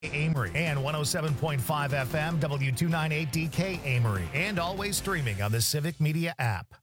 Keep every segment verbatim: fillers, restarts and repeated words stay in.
Amory and one oh seven point five F M, W two ninety-eight D K Amory, and always streaming on the Civic Media app.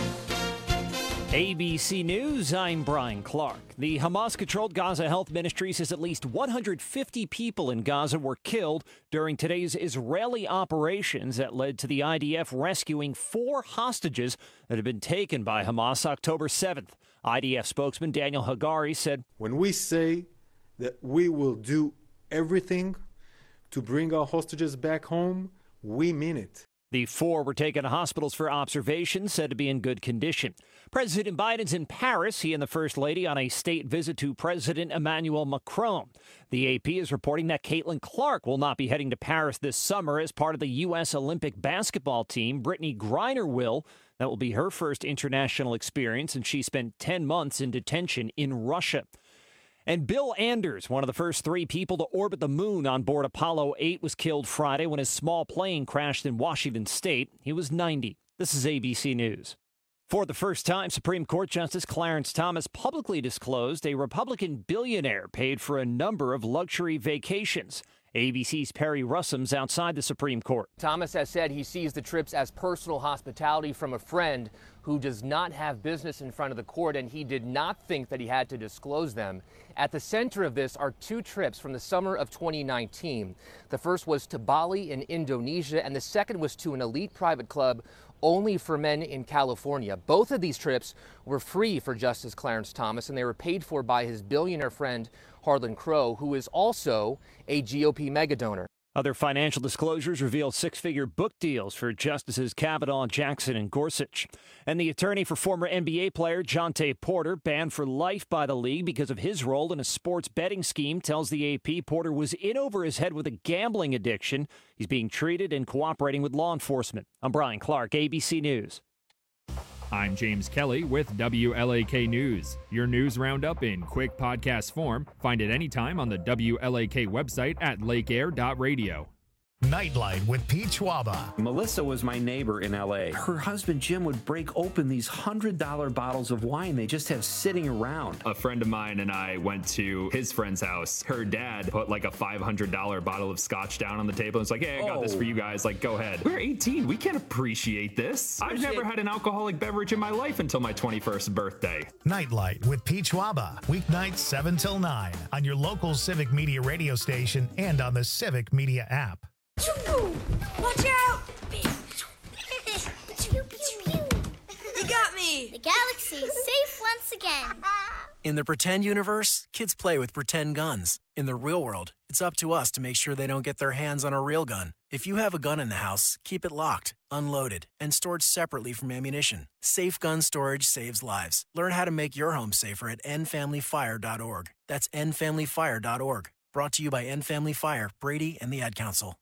A B C News, I'm Brian Clark. The Hamas-controlled Gaza Health Ministry says at least one hundred fifty people in Gaza were killed during today's Israeli operations that led to the I D F rescuing four hostages that had been taken by Hamas October seventh. I D F spokesman Daniel Hagari said, "When we say that we will do everything to bring our hostages back home, we mean it." The four were taken to hospitals for observation, said to be in good condition. President Biden's in Paris, he and the First Lady on a state visit to President Emmanuel Macron. The A P is reporting that Caitlin Clark will not be heading to Paris this summer as part of the U S Olympic basketball team. Brittany Griner will. That will be her first international experience, and she spent ten months in detention in Russia. And Bill Anders, one of the first three people to orbit the moon on board Apollo eight, was killed Friday when his small plane crashed in Washington State. He was ninety. This is A B C News. For the first time, Supreme Court Justice Clarence Thomas publicly disclosed a Republican billionaire paid for a number of luxury vacations. A B C's Perry Russum's outside the Supreme Court. Thomas has said he sees the trips as personal hospitality from a friend who does not have business in front of the court, and he did not think that he had to disclose them. At the center of this are two trips from the summer of twenty nineteen. The first was to Bali in Indonesia, and the second was to an elite private club only for men in California. Both of these trips were free for Justice Clarence Thomas, and they were paid for by his billionaire friend, Harlan Crow, who is also a G O P megadonor. Other financial disclosures reveal six-figure book deals for Justices Kavanaugh, Jackson, and Gorsuch. And the attorney for former N B A player Jontay Porter, banned for life by the league because of his role in a sports betting scheme, tells the A P Porter was in over his head with a gambling addiction. He's being treated and cooperating with law enforcement. I'm Brian Clark, A B C News. I'm James Kelly with W L A K News. Your news roundup in quick podcast form. Find it anytime on the W L A K website at lake air dot radio. Nightlight with Pete Schwaba. Melissa was my neighbor in L A. Her husband Jim would break open these one hundred dollar bottles of wine they just have sitting around. A friend of mine and I went to his friend's house. Her dad put like a five hundred dollar bottle of scotch down on the table and was like, hey, I got oh. this for you guys. Like, go ahead. We're eighteen. We can't appreciate this. I've never had an alcoholic beverage in my life until my twenty-first birthday. Nightlight with Pete Schwaba. Weeknights seven till nine on your local Civic Media radio station and on the Civic Media app. Watch out! You got me! The galaxy is safe once again. In the pretend universe, kids play with pretend guns. In the real world, it's up to us to make sure they don't get their hands on a real gun. If you have a gun in the house, keep it locked, unloaded, and stored separately from ammunition. Safe gun storage saves lives. Learn how to make your home safer at end family fire dot org. That's end family fire dot org. Brought to you by End Family Fire, Brady, and the Ad Council.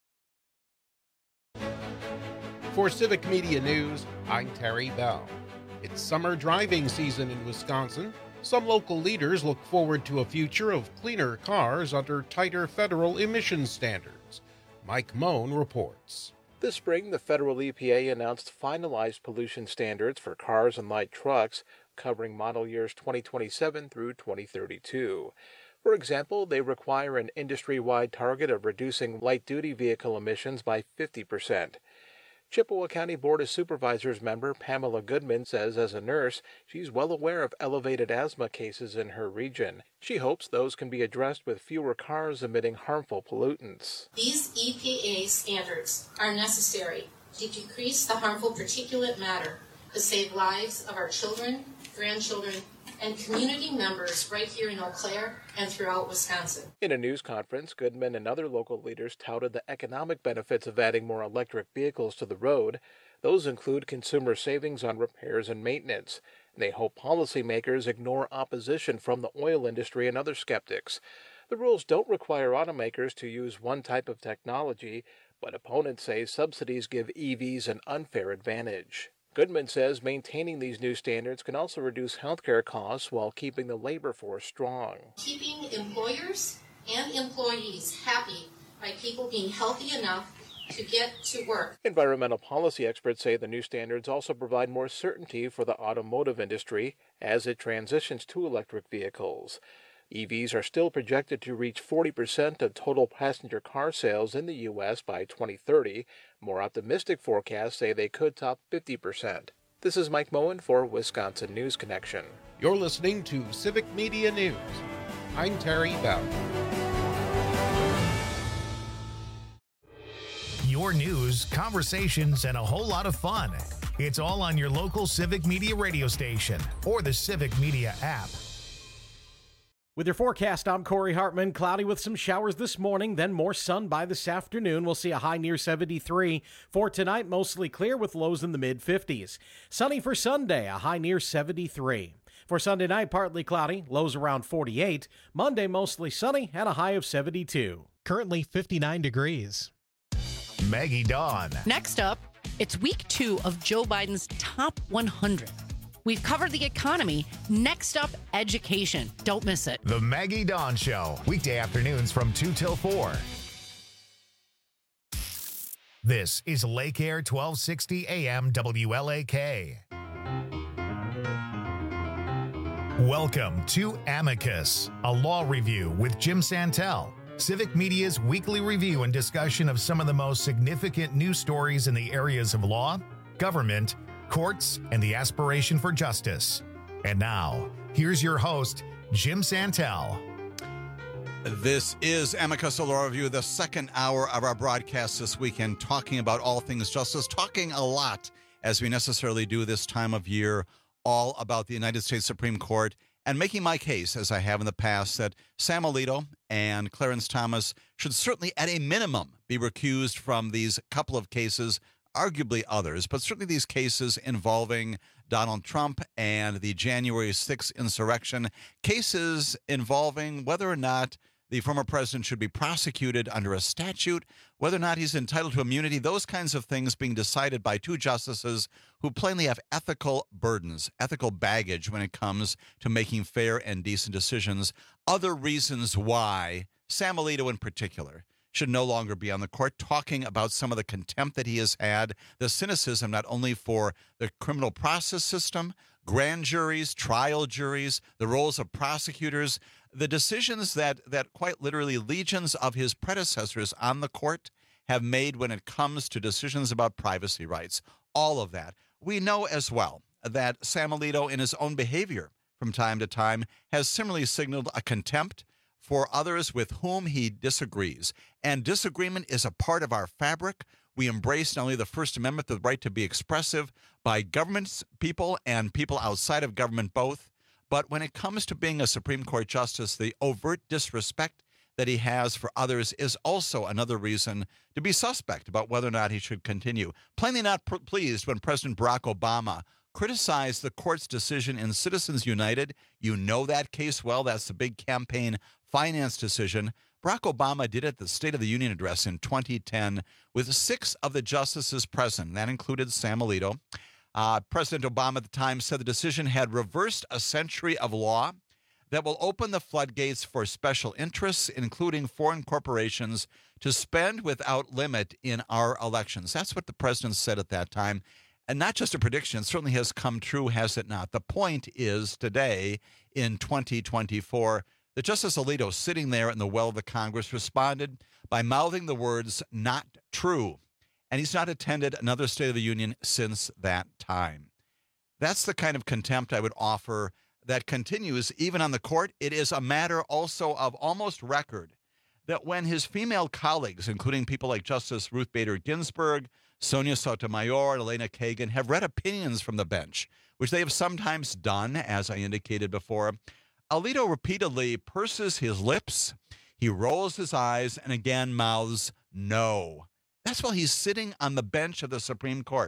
For Civic Media News, I'm Terry Bell. It's summer driving season in Wisconsin. Some local leaders look forward to a future of cleaner cars under tighter federal emissions standards. Mike Moan reports. This spring, the federal E P A announced finalized pollution standards for cars and light trucks, covering model years twenty twenty-seven through twenty thirty-two. For example, they require an industry-wide target of reducing light-duty vehicle emissions by fifty percent. Chippewa County Board of Supervisors member Pamela Goodman says as a nurse, she's well aware of elevated asthma cases in her region. She hopes those can be addressed with fewer cars emitting harmful pollutants. These E P A standards are necessary to decrease the harmful particulate matter to save lives of our children, grandchildren, and community members right here in Eau Claire and throughout Wisconsin. In a news conference, Goodman and other local leaders touted the economic benefits of adding more electric vehicles to the road. Those include consumer savings on repairs and maintenance. They hope policymakers ignore opposition from the oil industry and other skeptics. The rules don't require automakers to use one type of technology, but opponents say subsidies give E Vs an unfair advantage. Goodman says maintaining these new standards can also reduce healthcare costs while keeping the labor force strong. Keeping employers and employees happy by people being healthy enough to get to work. Environmental policy experts say the new standards also provide more certainty for the automotive industry as it transitions to electric vehicles. E Vs are still projected to reach forty percent of total passenger car sales in the U S by twenty thirty. More optimistic forecasts say they could top fifty percent. This is Mike Moen for Wisconsin News Connection. You're listening to Civic Media News. I'm Terry Bell. Your news, conversations, and a whole lot of fun. It's all on your local Civic Media radio station or the Civic Media app. With your forecast, I'm Corey Hartman. Cloudy with some showers this morning, then more sun by this afternoon. We'll see a high near seventy-three. For tonight, mostly clear with lows in the mid-fifties. Sunny for Sunday, a high near seventy-three. For Sunday night, partly cloudy, lows around forty-eight. Monday, mostly sunny and a high of seventy-two. Currently fifty-nine degrees. Maggie Dawn. Next up, it's week two of Joe Biden's top one hundred. We've covered the economy. Next up, education. Don't miss it. The Maggie Dawn Show, weekday afternoons from two till four. This is Lake Air twelve sixty A M W L A K. Welcome to Amicus, a law review with Jim Santel. Civic Media's weekly review and discussion of some of the most significant news stories in the areas of law, government, courts, and the aspiration for justice. And now, here's your host, Jim Santel. This is Amicus, a law review, the second hour of our broadcast this weekend, talking about all things justice, talking a lot, as we necessarily do this time of year, all about the United States Supreme Court, and making my case, as I have in the past, that Sam Alito and Clarence Thomas should certainly, at a minimum, be recused from these couple of cases, arguably others, but certainly these cases involving Donald Trump and the January sixth insurrection, cases involving whether or not the former president should be prosecuted under a statute, whether or not he's entitled to immunity, those kinds of things being decided by two justices who plainly have ethical burdens, ethical baggage when it comes to making fair and decent decisions. Other reasons why Sam Alito in particular should no longer be on the court, talking about some of the contempt that he has had, the cynicism not only for the criminal process system, grand juries, trial juries, the roles of prosecutors, the decisions that, that quite literally legions of his predecessors on the court have made when it comes to decisions about privacy rights, all of that. We know as well that Sam Alito, in his own behavior from time to time, has similarly signaled a contempt for others with whom he disagrees. And disagreement is a part of our fabric. We embrace not only the First Amendment, the right to be expressive by government people and people outside of government both, but when it comes to being a Supreme Court justice, the overt disrespect that he has for others is also another reason to be suspect about whether or not he should continue. Plainly not pr- pleased when President Barack Obama criticized the court's decision in Citizens United. You know that case well. That's the big campaign finance decision. Barack Obama did it at the State of the Union address in twenty ten with six of the justices present. That included Sam Alito. Uh, President Obama at the time said the decision had reversed a century of law that will open the floodgates for special interests, including foreign corporations, to spend without limit in our elections. That's what the president said at that time. And not just a prediction, it certainly has come true, has it not? The point is today in twenty twenty-four, that Justice Alito, sitting there in the well of the Congress, responded by mouthing the words, "not true." And he's not attended another State of the Union since that time. That's the kind of contempt I would offer that continues even on the court. It is a matter also of almost record that when his female colleagues, including people like Justice Ruth Bader Ginsburg, Sonia Sotomayor, and Elena Kagan, have read opinions from the bench, which they have sometimes done, as I indicated before, Alito repeatedly purses his lips, he rolls his eyes, and again mouths no. That's while he's sitting on the bench of the Supreme Court.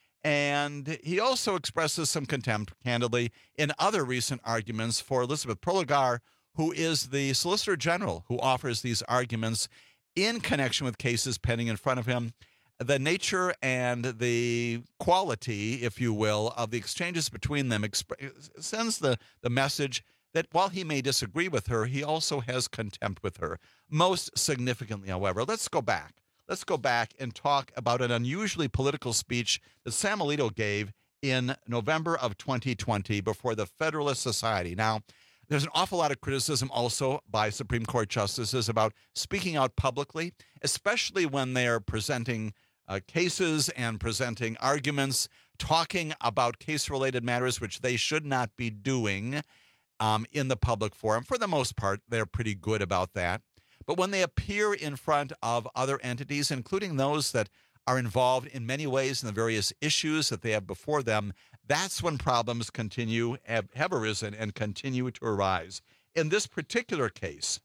And he also expresses some contempt, candidly, in other recent arguments for Elizabeth Prelogar, who is the Solicitor General who offers these arguments in connection with cases pending in front of him. The nature and the quality, if you will, of the exchanges between them exp- sends the, the message that while he may disagree with her, he also has contempt with her. Most significantly, however, let's go back. Let's go back and talk about an unusually political speech that Sam Alito gave in November of twenty twenty before the Federalist Society. Now, There's an awful lot of criticism also by Supreme Court justices about speaking out publicly, especially when they are presenting uh, cases and presenting arguments, talking about case-related matters, which they should not be doing um, in the public forum. For the most part, they're pretty good about that. But when they appear in front of other entities, including those that are involved in many ways in the various issues that they have before them, that's when problems continue, have, have arisen and continue to arise. In this particular case,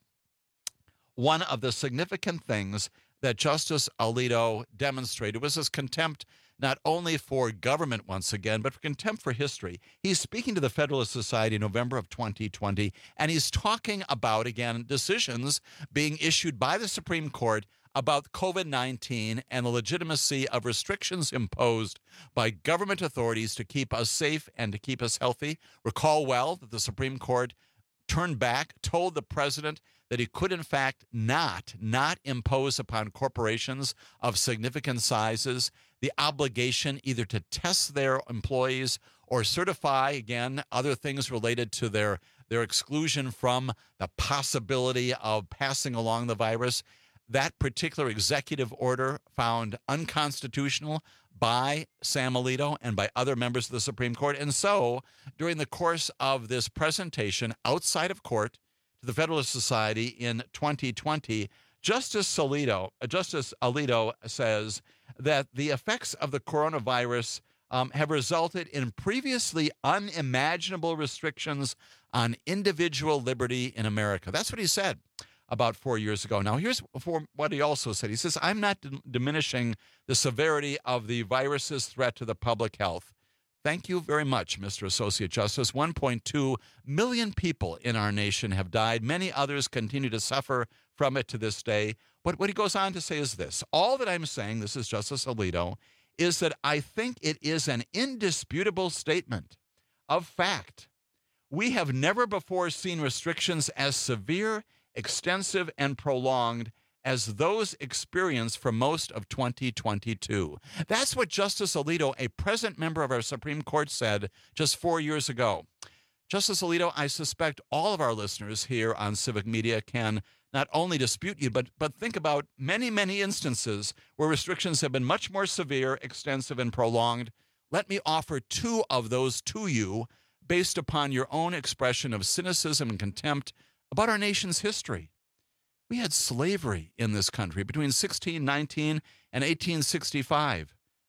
one of the significant things that Justice Alito demonstrated was his contempt not only for government once again, but for contempt for history. He's speaking to the Federalist Society in November of twenty twenty, and he's talking about, again, decisions being issued by the Supreme Court about COVID nineteen and the legitimacy of restrictions imposed by government authorities to keep us safe and to keep us healthy. Recall well that the Supreme Court turned back, told the president that he could, in fact, not, not impose upon corporations of significant sizes the obligation either to test their employees or certify, again, other things related to their, their exclusion from the possibility of passing along the virus. That particular executive order found unconstitutional by Sam Alito and by other members of the Supreme Court. And so, during the course of this presentation outside of court to the Federalist Society in twenty twenty, Justice Alito, Justice Alito says that the effects of the coronavirus um, have resulted in previously unimaginable restrictions on individual liberty in America. That's what he said about four years ago. Now, here's for what he also said. He says, I'm not d- diminishing the severity of the virus's threat to the public health. Thank you very much, Mister Associate Justice. one point two million people in our nation have died. Many others continue to suffer from it to this day. But what he goes on to say is this. All that I'm saying, this is Justice Alito, is that I think it is an indisputable statement of fact. We have never before seen restrictions as severe, extensive, and prolonged as those experienced for most of twenty twenty-two. That's what Justice Alito, a present member of our Supreme Court, said just four years ago. Justice Alito, I suspect all of our listeners here on Civic Media can not only dispute you, but, but think about many, many instances where restrictions have been much more severe, extensive, and prolonged. Let me offer two of those to you based upon your own expression of cynicism and contempt about our nation's history. We had slavery in this country between sixteen nineteen and eighteen sixty-five.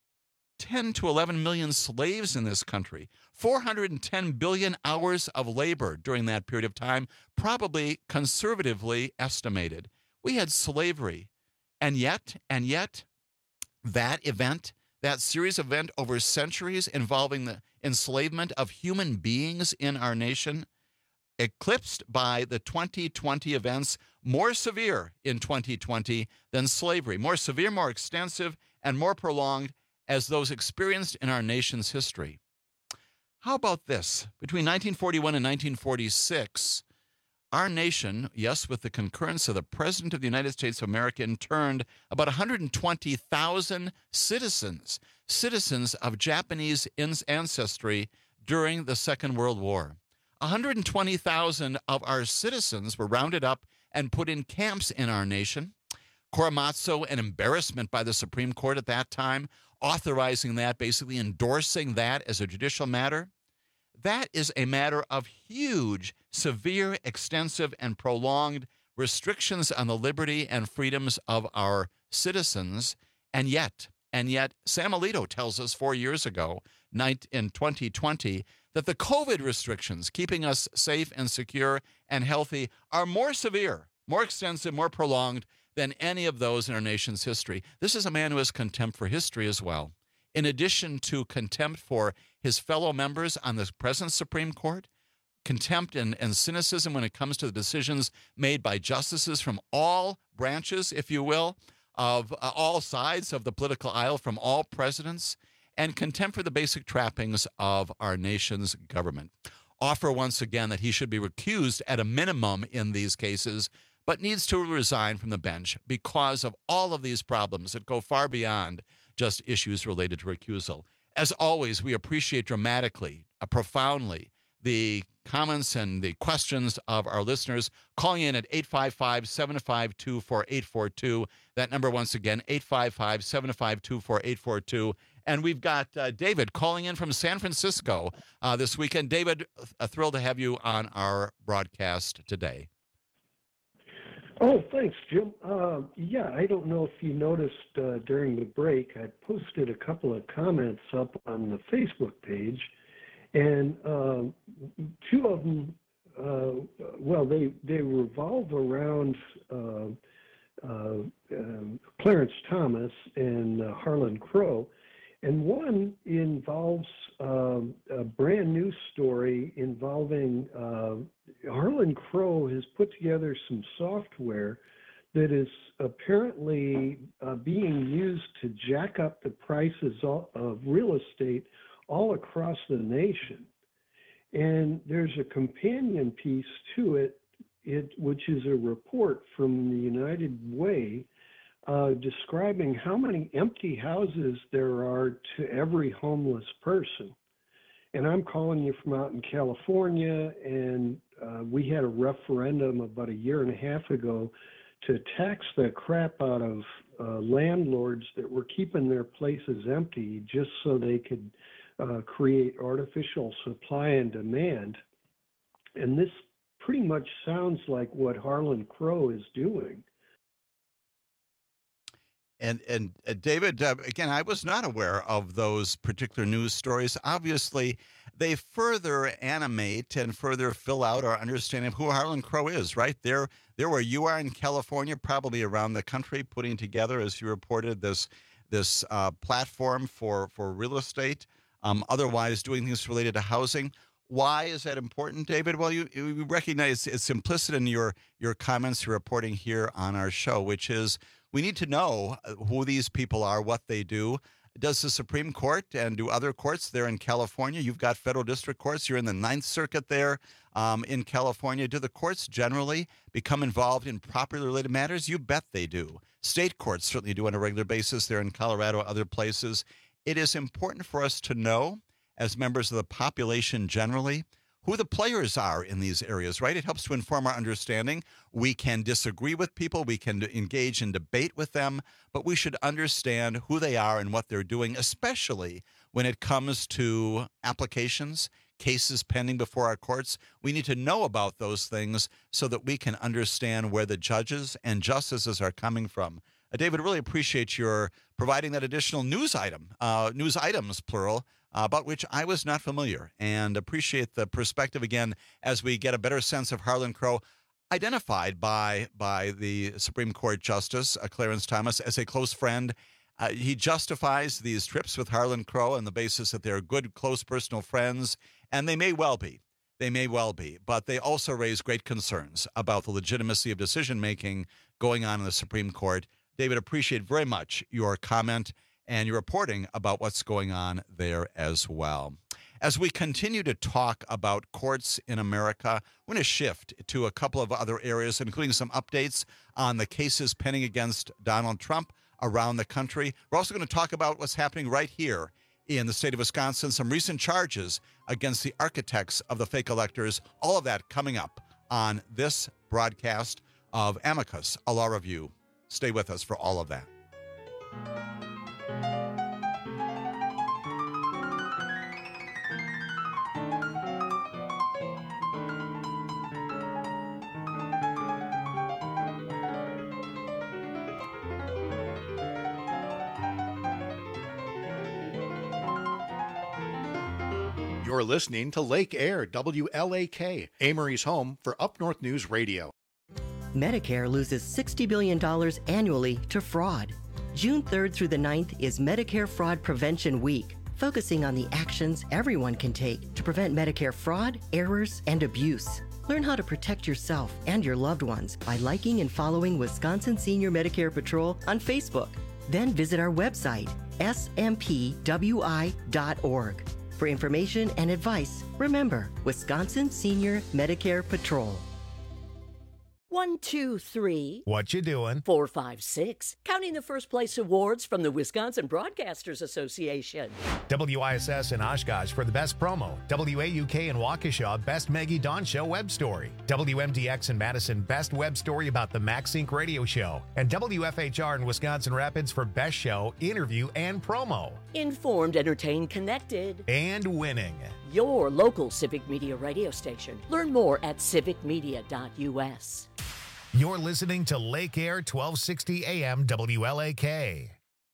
ten to eleven million slaves in this country. four hundred ten billion hours of labor during that period of time, probably conservatively estimated. We had slavery. And yet, and yet, that event, that series of events over centuries involving the enslavement of human beings in our nation, eclipsed by the twenty twenty events, more severe in twenty twenty than slavery, more severe, more extensive, and more prolonged as those experienced in our nation's history. How about this? Between nineteen forty-one and nineteen forty-six, our nation, yes, with the concurrence of the President of the United States of America, interned about one hundred twenty thousand citizens, citizens of Japanese ancestry during the Second World War. one hundred twenty thousand of our citizens were rounded up and put in camps in our nation. Korematsu, an embarrassment by the Supreme Court at that time, authorizing that, basically endorsing that as a judicial matter. That is a matter of huge, severe, extensive, and prolonged restrictions on the liberty and freedoms of our citizens. And yet, and yet, Sam Alito tells us four years ago, in twenty twenty, that the COVID restrictions keeping us safe and secure and healthy are more severe, more extensive, more prolonged than any of those in our nation's history. This is a man who has contempt for history as well. In addition to contempt for his fellow members on the present Supreme Court, contempt and, and cynicism when it comes to the decisions made by justices from all branches, if you will, of uh, all sides of the political aisle, from all presidents, and contempt for the basic trappings of our nation's government. Offer once again that he should be recused at a minimum in these cases, but needs to resign from the bench because of all of these problems that go far beyond just issues related to recusal. As always, we appreciate dramatically, uh, profoundly, the comments and the questions of our listeners, calling in at eight five five, seven five two, four eight four two. That number once again, eight five five, seven five two, four eight four two. And we've got uh, David calling in from San Francisco uh, this weekend. David, uh, thrilled to have you on our broadcast today. Oh, thanks, Jim. Uh, yeah, I don't know if you noticed uh, during the break, I posted a couple of comments up on the Facebook page, and uh, two of them, uh, well, they, they revolve around uh, uh, um, Clarence Thomas and uh, Harlan Crow. And one involves um, a brand new story involving uh, Harlan Crow has put together some software that is apparently uh, being used to jack up the prices of real estate all across the nation. And there's a companion piece to it, it which is a report from the United Way Uh, describing how many empty houses there are to every homeless person. And I'm calling you from out in California, and uh, we had a referendum about a year and a half ago to tax the crap out of uh, landlords that were keeping their places empty just so they could uh, create artificial supply and demand. And this pretty much sounds like what Harlan Crow is doing. And and uh, David, uh, again, I was not aware of those particular news stories. Obviously, they further animate and further fill out our understanding of who Harlan Crow is, right? There, there where you are in California, probably around the country, putting together, as you reported, this this uh, platform for, for real estate, um, otherwise doing things related to housing. Why is that important, David? Well, you, you recognize it's implicit in your, your comments, your reporting here on our show, which is we need to know who these people are, what they do. Does the Supreme Court and do other courts there in California? You've got federal district courts. You're in the Ninth Circuit there um, in California. Do the courts generally become involved in property-related matters? You bet they do. State courts certainly do on a regular basis there in Colorado, other places. It is important for us to know, as members of the population generally, who the players are in these areas, right? It helps to inform our understanding. We can disagree with people. We can engage in debate with them, but we should understand who they are and what they're doing, especially when it comes to applications, cases pending before our courts. We need to know about those things so that we can understand where the judges and justices are coming from. Uh, David, really appreciate your providing that additional news item, uh, news items, plural, Uh, about which I was not familiar, and appreciate the perspective again as we get a better sense of Harlan Crow, identified by by the Supreme Court Justice uh, Clarence Thomas as a close friend. Uh, he justifies these trips with Harlan Crow on the basis that they're good, close personal friends, and they may well be. They may well be, but they also raise great concerns about the legitimacy of decision-making going on in the Supreme Court. David, appreciate very much your comment and your reporting about what's going on there as well. As we continue to talk about courts in America, we're going to shift to a couple of other areas, including some updates on the cases pending against Donald Trump around the country. We're also going to talk about what's happening right here in the state of Wisconsin, some recent charges against the architects of the fake electors. All of that coming up on this broadcast of Amicus, a law review. Stay with us for all of that. You're listening to Lake Air, W L A K, Amory's home for Up North News Radio. Medicare loses sixty billion dollars annually to fraud. June third through the ninth is Medicare Fraud Prevention Week, focusing on the actions everyone can take to prevent Medicare fraud, errors, and abuse. Learn how to protect yourself and your loved ones by liking and following Wisconsin Senior Medicare Patrol on Facebook. Then visit our website, S M P W I dot org. For information and advice, remember Wisconsin Senior Medicare Patrol. One, two, three. What you doing? Four, five, six. Counting the first place awards from the Wisconsin Broadcasters Association. W I S S in Oshkosh for the best promo. W A U K in Waukesha, best Maggie Dawn Show web story. W M D X in Madison, best web story about the MaxSync radio show. And W F H R in Wisconsin Rapids for best show, interview, and promo. Informed, entertained, connected. And winning. Your local Civic Media radio station. Learn more at civic media dot U S. You're listening to Lake Air twelve sixty A M W L A K.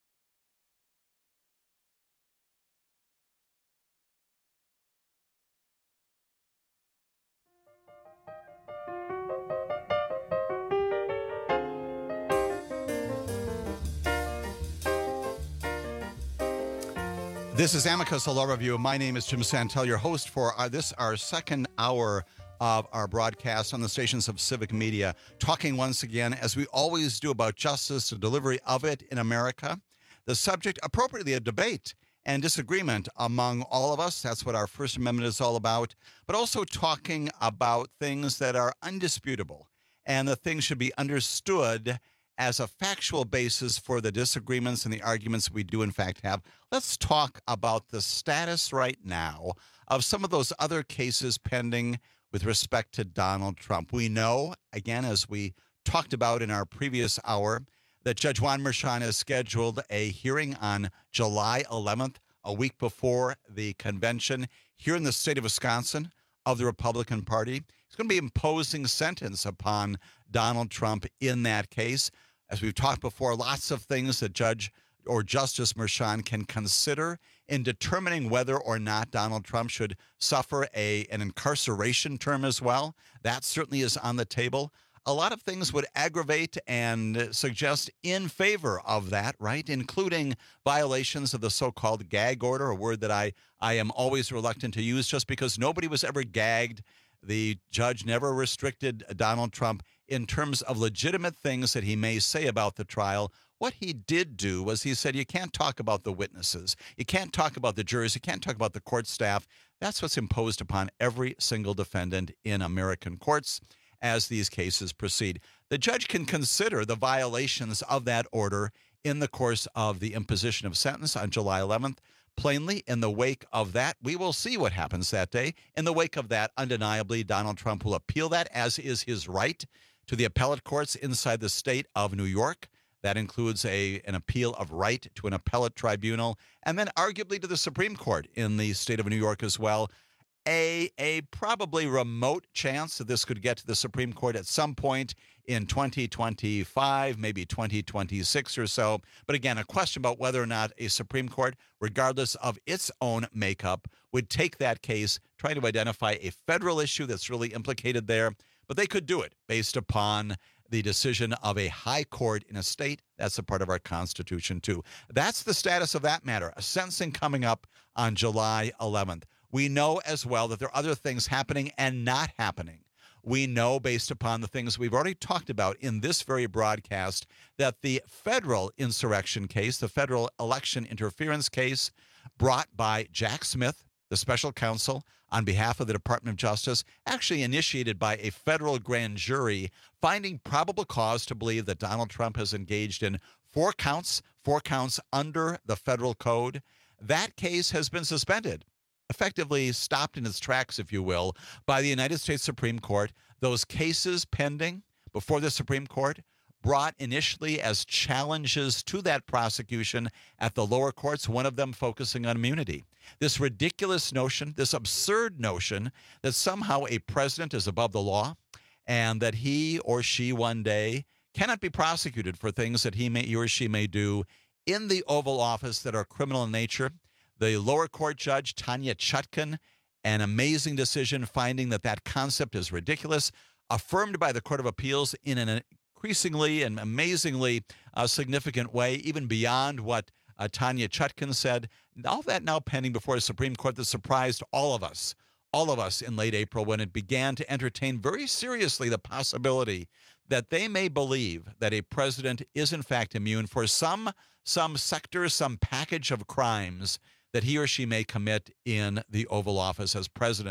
This is Amicus, a law review. My name is Jim Santel, your host for our, this, our second hour of our broadcast on the stations of Civic Media, talking once again, as we always do, about justice, the delivery of it in America. The subject, appropriately, a debate and disagreement among all of us. That's what our First Amendment is all about. But also talking about things that are undisputable, and the things should be understood as a factual basis for the disagreements and the arguments we do in fact have. Let's talk about the status right now of some of those other cases pending with respect to Donald Trump. We know, again, as we talked about in our previous hour, that Judge Juan Merchan has scheduled a hearing on July eleventh, a week before the convention here in the state of Wisconsin of the Republican Party. He's going to be imposing sentence upon Donald Trump in that case. As we've talked before, lots of things that Judge or Justice Merchan can consider in determining whether or not Donald Trump should suffer a an incarceration term as well. That certainly is on the table. A lot of things would aggravate and suggest in favor of that, right? Including violations of the so-called gag order, a word that I, I am always reluctant to use just because nobody was ever gagged. The judge never restricted Donald Trump in terms of legitimate things that he may say about the trial. What he did do was he said, you can't talk about the witnesses. You can't talk about the jurors. You can't talk about the court staff. That's what's imposed upon every single defendant in American courts as these cases proceed. The judge can consider the violations of that order in the course of the imposition of sentence on July eleventh. Plainly, in the wake of that, we will see what happens that day. In the wake of that, undeniably, Donald Trump will appeal that, as is his right, to the appellate courts inside the state of New York. That includes a an appeal of right to an appellate tribunal, and then arguably to the Supreme Court in the state of New York as well. A, a probably remote chance that this could get to the Supreme Court at some point in twenty twenty-five, maybe twenty twenty-six or so. But again, a question about whether or not a Supreme Court, regardless of its own makeup, would take that case, try to identify a federal issue that's really implicated there. But they could do it based upon the decision of a high court in a state. That's a part of our Constitution, too. That's the status of that matter. A sentencing coming up on July eleventh. We know as well that there are other things happening and not happening. We know, based upon the things we've already talked about in this very broadcast, that the federal insurrection case, the federal election interference case brought by Jack Smith, the special counsel on behalf of the Department of Justice, actually initiated by a federal grand jury, finding probable cause to believe that Donald Trump has engaged in four counts, four counts under the federal code. That case has been suspended, effectively stopped in its tracks, if you will, by the United States Supreme Court. Those cases pending before the Supreme Court, brought initially as challenges to that prosecution at the lower courts, one of them focusing on immunity. This ridiculous notion, this absurd notion that somehow a president is above the law and that he or she one day cannot be prosecuted for things that he may, he or she may do in the Oval Office that are criminal in nature. The lower court judge, Tanya Chutkan, an amazing decision finding that that concept is ridiculous, affirmed by the Court of Appeals in an increasingly and amazingly uh, significant way, even beyond what uh, Tanya Chutkan said. All that now pending before the Supreme Court that surprised all of us, all of us in late April when it began to entertain very seriously the possibility that they may believe that a president is in fact immune for some, some sector, some package of crimes that he or she may commit in the Oval Office as president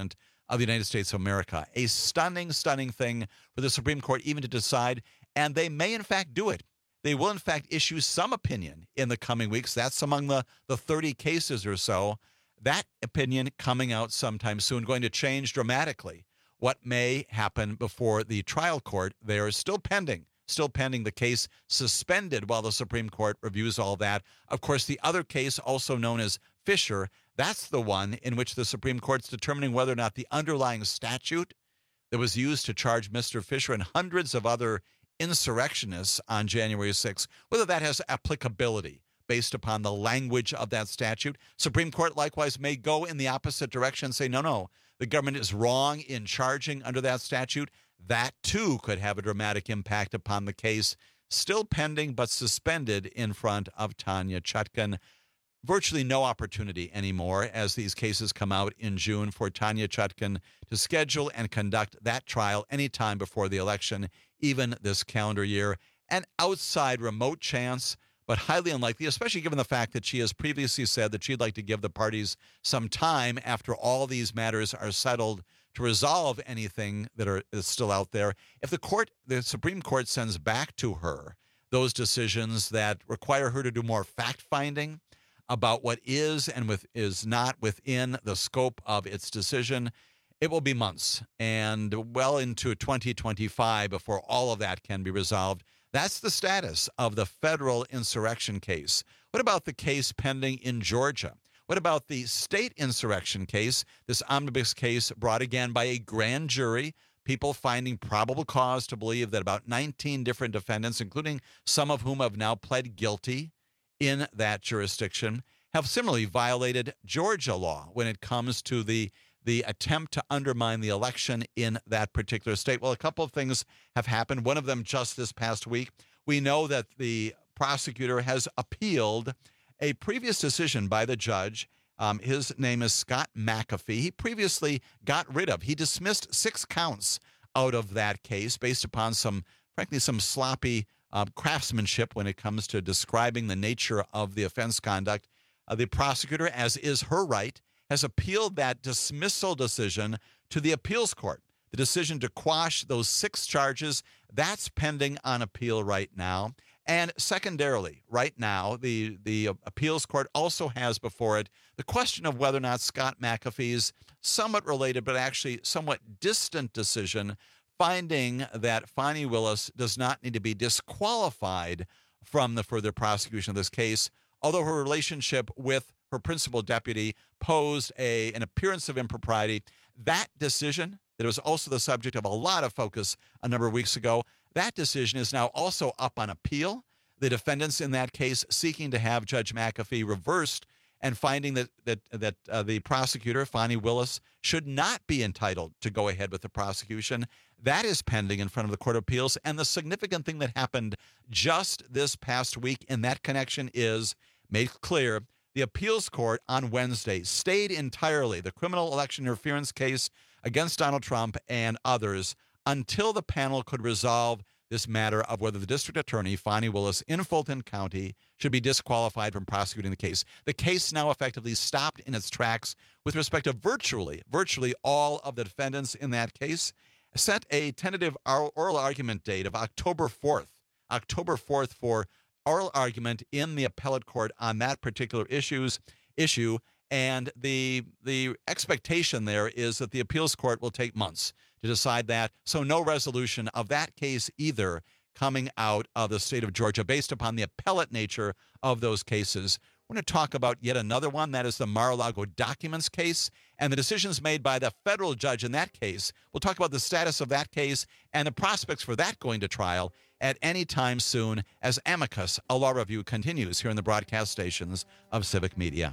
of the United States of America. A stunning, stunning thing for the Supreme Court even to decide, and they may in fact do it. They will in fact issue some opinion in the coming weeks. That's among the, the thirty cases or so. That opinion coming out sometime soon, going to change dramatically what may happen before the trial court. They are still pending, still pending the case suspended while the Supreme Court reviews all that. Of course, the other case, also known as Fisher, that's the one in which the Supreme Court's determining whether or not the underlying statute that was used to charge Mister Fisher and hundreds of other insurrectionists on January sixth, whether that has applicability based upon the language of that statute. Supreme Court likewise may go in the opposite direction and say, no, no, the government is wrong in charging under that statute. That, too, could have a dramatic impact upon the case, still pending but suspended in front of Tanya Chutkan. Virtually no opportunity anymore as these cases come out in June for Tanya Chutkan to schedule and conduct that trial anytime before the election, even this calendar year. An outside remote chance, but highly unlikely, especially given the fact that she has previously said that she'd like to give the parties some time after all these matters are settled to resolve anything that are is still out there. If the court, the Supreme Court sends back to her those decisions that require her to do more fact-finding about what is and with, is not within the scope of its decision, it will be months and well into twenty twenty-five before all of that can be resolved. That's the status of the federal insurrection case. What about the case pending in Georgia? What about the state insurrection case, this omnibus case brought again by a grand jury, people finding probable cause to believe that about nineteen different defendants, including some of whom have now pled guilty in that jurisdiction, have similarly violated Georgia law when it comes to the the attempt to undermine the election in that particular state. Well, a couple of things have happened. One of them just this past week. We know that the prosecutor has appealed a previous decision by the judge. Um, his name is Scott McAfee. He previously got rid of, he dismissed six counts out of that case based upon some, frankly, some sloppy uh, craftsmanship when it comes to describing the nature of the offense conduct. Uh, the prosecutor, as is her right, has appealed that dismissal decision to the appeals court. The decision to quash those six charges, that's pending on appeal right now. And secondarily, right now, the, the appeals court also has before it the question of whether or not Scott McAfee's somewhat related but actually somewhat distant decision finding that Fani Willis does not need to be disqualified from the further prosecution of this case, although her relationship with her principal deputy posed a, an appearance of impropriety. That decision, that was also the subject of a lot of focus a number of weeks ago, that decision is now also up on appeal. The defendants in that case seeking to have Judge McAfee reversed and finding that that that uh, the prosecutor, Fani Willis, should not be entitled to go ahead with the prosecution. That is pending in front of the Court of Appeals. And the significant thing that happened just this past week in that connection is made clear. The appeals court on Wednesday stayed entirely the criminal election interference case against Donald Trump and others until the panel could resolve this matter of whether the district attorney, Fani Willis, in Fulton County should be disqualified from prosecuting the case. The case now effectively stopped in its tracks with respect to virtually, virtually all of the defendants in that case. Set a tentative oral argument date of October fourth, October fourth for oral argument in the appellate court on that particular issues issue, and the the expectation there is that the appeals court will take months to decide that. So no resolution of that case either coming out of the state of Georgia based upon the appellate nature of those cases. We're going to talk about yet another one, that is the Mar-a-Lago documents case and the decisions made by the federal judge in that case. We'll talk about the status of that case and the prospects for that going to trial at any time soon as Amicus, a law review, continues here in the broadcast stations of Civic Media.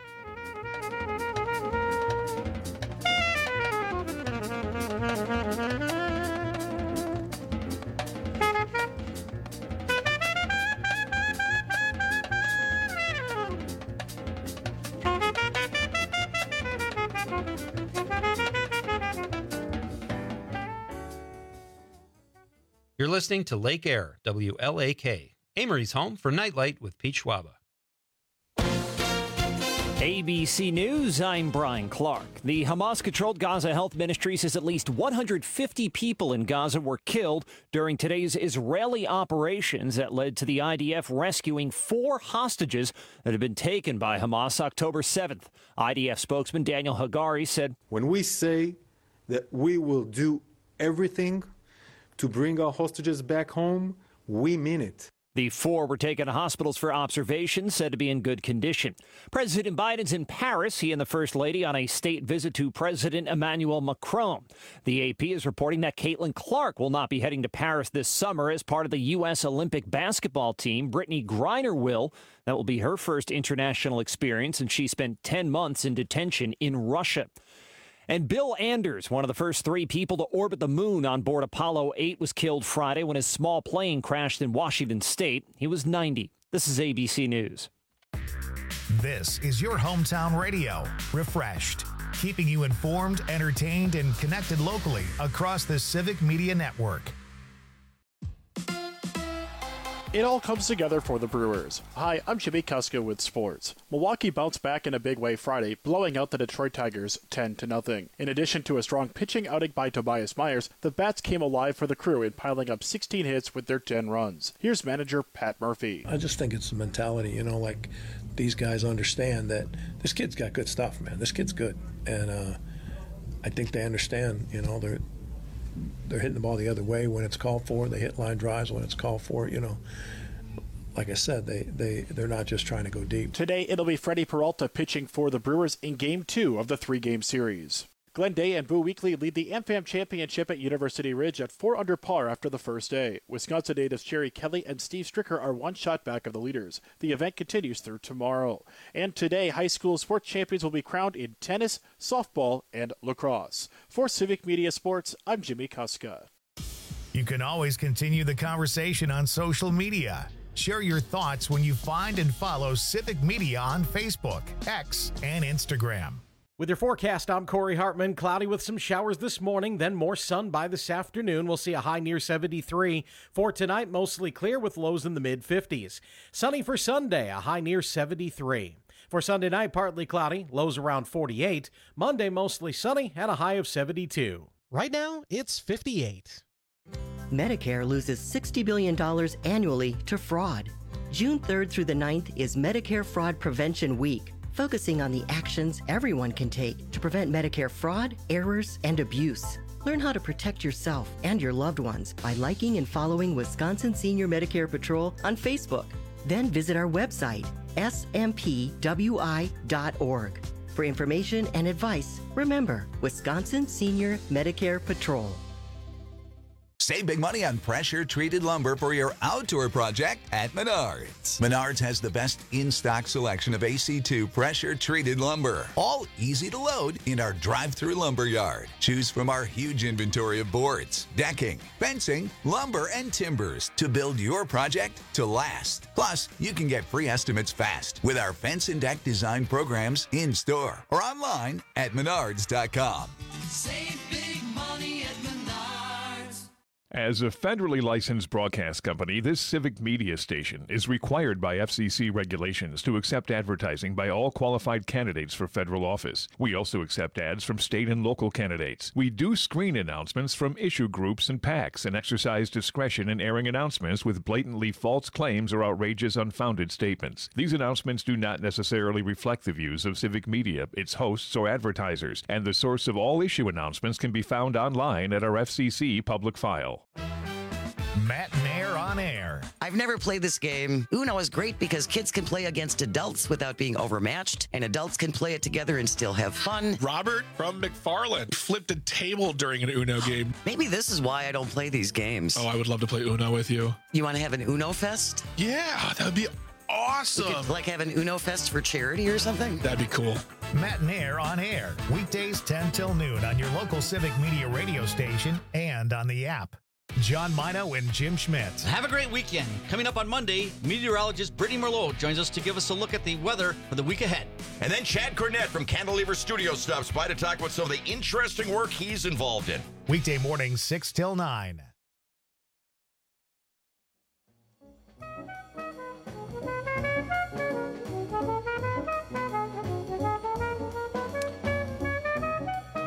You're listening to Lake Air, W L A K, Amory's home for Nightlight with Pete Schwaba. A B C News, I'm Brian Clark. The Hamas-controlled Gaza Health Ministry says at least one hundred fifty people in Gaza were killed during today's Israeli operations that led to the I D F rescuing four hostages that had been taken by Hamas October seventh. I D F spokesman Daniel Hagari said, "When we say that we will do everything to bring our hostages back home, we mean it." The four were taken to hospitals for observation, said to be in good condition. President Biden's in Paris. He and the First Lady on a state visit to President Emmanuel Macron. The A P is reporting that Caitlin Clark will not be heading to Paris this summer as part of the U S Olympic basketball team. Brittany Griner will. That will be her first international experience, and she spent ten months in detention in Russia. And Bill Anders, one of the first three people to orbit the moon on board Apollo eight, was killed Friday when his small plane crashed in Washington State. He was ninety. This is A B C News. This is your hometown radio, Refreshed, keeping you informed, entertained, and connected locally across the Civic Media Network. It all comes together for the Brewers. Hi, I'm Jimmy Kuska with sports. Milwaukee bounced back in a big way Friday, blowing out the Detroit Tigers ten to nothing. In addition to a strong pitching outing by Tobias Myers, the bats came alive for the Crew in piling up sixteen hits with their ten runs. Here's manager Pat Murphy. I just think it's the mentality, you know, like these guys understand that this kid's got good stuff, man. This kid's good. And uh, I think they understand, you know, they're They're hitting the ball the other way when it's called for. They hit line drives when it's called for. You know, like I said, they, they, they're not just trying to go deep. Today, it'll be Freddie Peralta pitching for the Brewers in Game two of the three-game series. Glenn Day and Boo Weekley lead the AmFam Championship at University Ridge at four under par after the first day. Wisconsin natives Jerry Kelly and Steve Stricker are one shot back of the leaders. The event continues through tomorrow. And today, high school sports champions will be crowned in tennis, softball, and lacrosse. For Civic Media Sports, I'm Jimmy Kuska. You can always continue the conversation on social media. Share your thoughts when you find and follow Civic Media on Facebook, X, and Instagram. With your forecast, I'm Corey Hartman. Cloudy with some showers this morning, then more sun by this afternoon. We'll see a high near seventy-three. For tonight, mostly clear with lows in the mid fifties. Sunny for Sunday, a high near seventy-three. For Sunday night, partly cloudy, lows around forty-eight. Monday, mostly sunny, and a high of seventy-two. Right now, it's fifty-eight. Medicare loses sixty billion dollars annually to fraud. June third through the ninth is Medicare Fraud Prevention Week, focusing on the actions everyone can take to prevent Medicare fraud, errors, and abuse. Learn how to protect yourself and your loved ones by liking and following Wisconsin Senior Medicare Patrol on Facebook. Then visit our website, S M P W I dot org. For information and advice, remember Wisconsin Senior Medicare Patrol. Save big money on pressure-treated lumber for your outdoor project at Menards. Menards has the best in-stock selection of A C two pressure-treated lumber, all easy to load in our drive-through lumber yard. Choose from our huge inventory of boards, decking, fencing, lumber, and timbers to build your project to last. Plus, you can get free estimates fast with our fence and deck design programs in-store or online at menards dot com. Save big money at Menards. As a federally licensed broadcast company, this Civic Media station is required by F C C regulations to accept advertising by all qualified candidates for federal office. We also accept ads from state and local candidates. We do screen announcements from issue groups and PACs and exercise discretion in airing announcements with blatantly false claims or outrageous, unfounded statements. These announcements do not necessarily reflect the views of Civic Media, its hosts, or advertisers, and the source of all issue announcements can be found online at our F C C public file. Matt Nair on air. I've never played this game. Uno is great because kids can play against adults without being overmatched, and adults can play it together and still have fun. Robert from McFarland flipped a table during an Uno game. Maybe this is why I don't play these games. Oh, I would love to play Uno with you. You want to have an Uno Fest? Yeah, that would be awesome. We could, like, have an Uno Fest for charity or something? That'd be cool. Matt Nair on air, weekdays ten till noon on your local Civic Media radio station and on the app. John Mino and Jim Schmidt. Have a great weekend. Coming up on Monday, meteorologist Brittany Merlot joins us to give us a look at the weather for the week ahead. And then Chad Cornett from Cantilever Studios stops by to talk about some of the interesting work he's involved in. Weekday mornings, six till nine.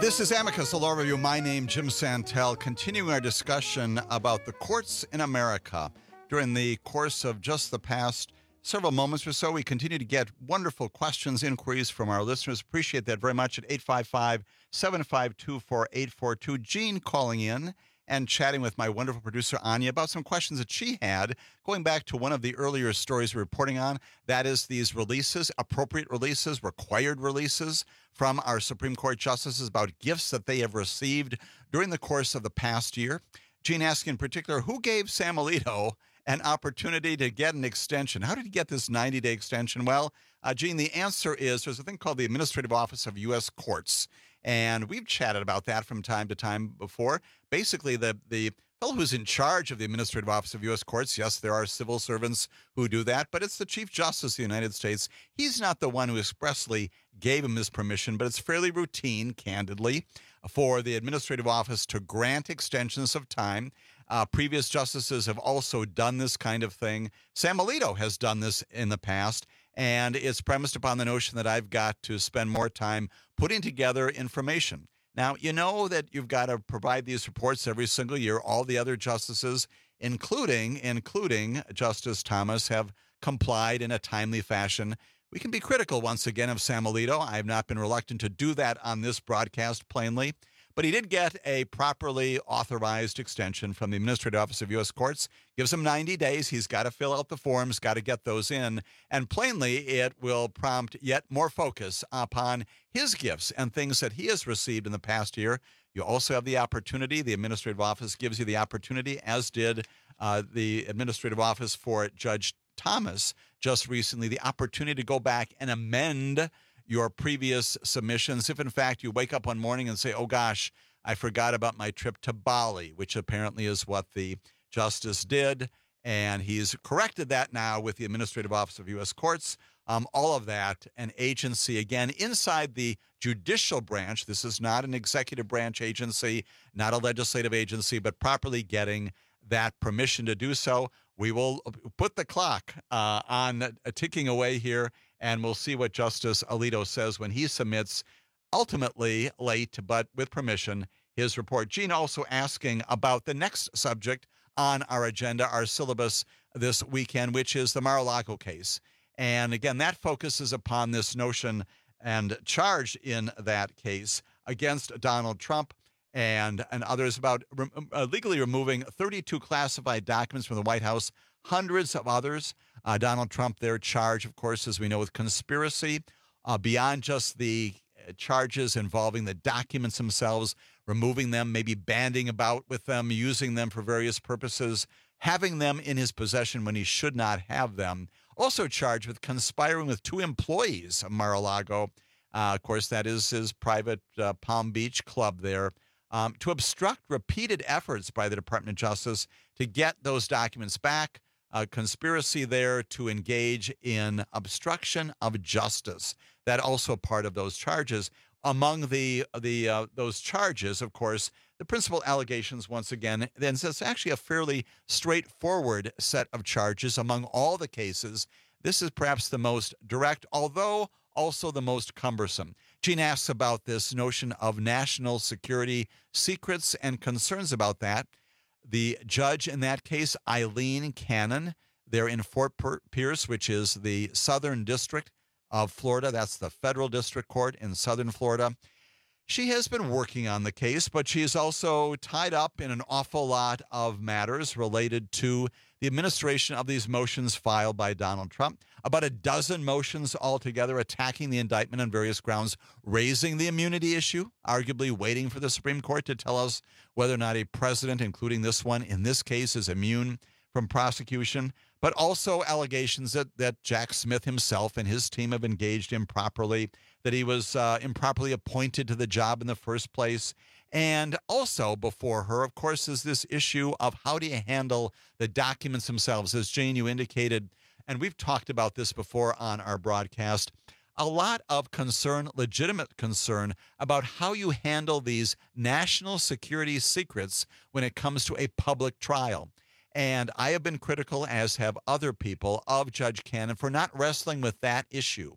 This is Amicus, a law review. My name, Jim Santel, continuing our discussion about the courts in America. During the course of just the past several moments or so, we continue to get wonderful questions, inquiries from our listeners. Appreciate that very much at eight five five, seven five two, four eight four two. Gene calling in and chatting with my wonderful producer, Anya, about some questions that she had, going back to one of the earlier stories we're reporting on. That is these releases, appropriate releases, required releases from our Supreme Court justices about gifts that they have received during the course of the past year. Gene asking in particular, who gave Sam Alito an opportunity to get an extension? How did he get this ninety-day extension? Well, uh, Gene, the answer is there's a thing called the Administrative Office of U S Courts, and we've chatted about that from time to time before. Basically, the the fellow who's in charge of the Administrative Office of U S Courts, yes, there are civil servants who do that, but it's the Chief Justice of the United States. He's not the one who expressly gave him this permission, but it's fairly routine, candidly, for the Administrative Office to grant extensions of time. Uh, previous justices have also done this kind of thing. Sam Alito has done this in the past, and it's premised upon the notion that I've got to spend more time putting together information. Now, you know that you've got to provide these reports every single year. All the other justices, including including Justice Thomas, have complied in a timely fashion. We can be critical once again of Sam Alito. I have not been reluctant to do that on this broadcast, plainly. But he did get a properly authorized extension from the Administrative Office of U S Courts. Gives him ninety days. He's got to fill out the forms, got to get those in. And plainly, it will prompt yet more focus upon his gifts and things that he has received in the past year. You also have the opportunity, the Administrative Office gives you the opportunity, as did uh, the Administrative Office for Judge Thomas just recently, the opportunity to go back and amend your previous submissions. If, in fact, you wake up one morning and say, oh, gosh, I forgot about my trip to Bali, which apparently is what the justice did, and he's corrected that now with the Administrative Office of U S Courts. Um, all of that, an agency, again, inside the judicial branch. This is not an executive branch agency, not a legislative agency, but properly getting that permission to do so. We will put the clock uh, on uh, ticking away here, and we'll see what Justice Alito says when he submits, ultimately late, but with permission, his report. Gene also asking about the next subject on our agenda, our syllabus this weekend, which is the Mar-a-Lago case. And again, that focuses upon this notion and charge in that case against Donald Trump and, and others about uh, legally removing thirty-two classified documents from the White House, hundreds of others. Uh, Donald Trump, their charge, of course, as we know, with conspiracy, uh, beyond just the charges involving the documents themselves, removing them, maybe banding about with them, using them for various purposes, having them in his possession when he should not have them. Also charged with conspiring with two employees of Mar-a-Lago. Uh, of course, that is his private uh, Palm Beach club there, um, to obstruct repeated efforts by the Department of Justice to get those documents back. A conspiracy there to engage in obstruction of justice. That also part of those charges. Among the the uh, those charges, of course, the principal allegations, once again, then it's actually a fairly straightforward set of charges among all the cases. This is perhaps the most direct, although also the most cumbersome. Gene asks about this notion of national security secrets and concerns about that. The judge in that case, Eileen Cannon, they're in Fort Pierce, which is the Southern District of Florida. That's the federal district court in Southern Florida. She has been working on the case, but she is also tied up in an awful lot of matters related to the administration of these motions filed by Donald Trump. About a dozen motions altogether attacking the indictment on various grounds, raising the immunity issue, arguably waiting for the Supreme Court to tell us whether or not a president, including this one, in this case, is immune from prosecution, but also allegations that, that Jack Smith himself and his team have engaged improperly, that he was uh, improperly appointed to the job in the first place. And also before her, of course, is this issue of how do you handle the documents themselves. As Jane, you indicated, and we've talked about this before on our broadcast, a lot of concern, legitimate concern, about how you handle these national security secrets when it comes to a public trial. And I have been critical, as have other people, of Judge Cannon for not wrestling with that issue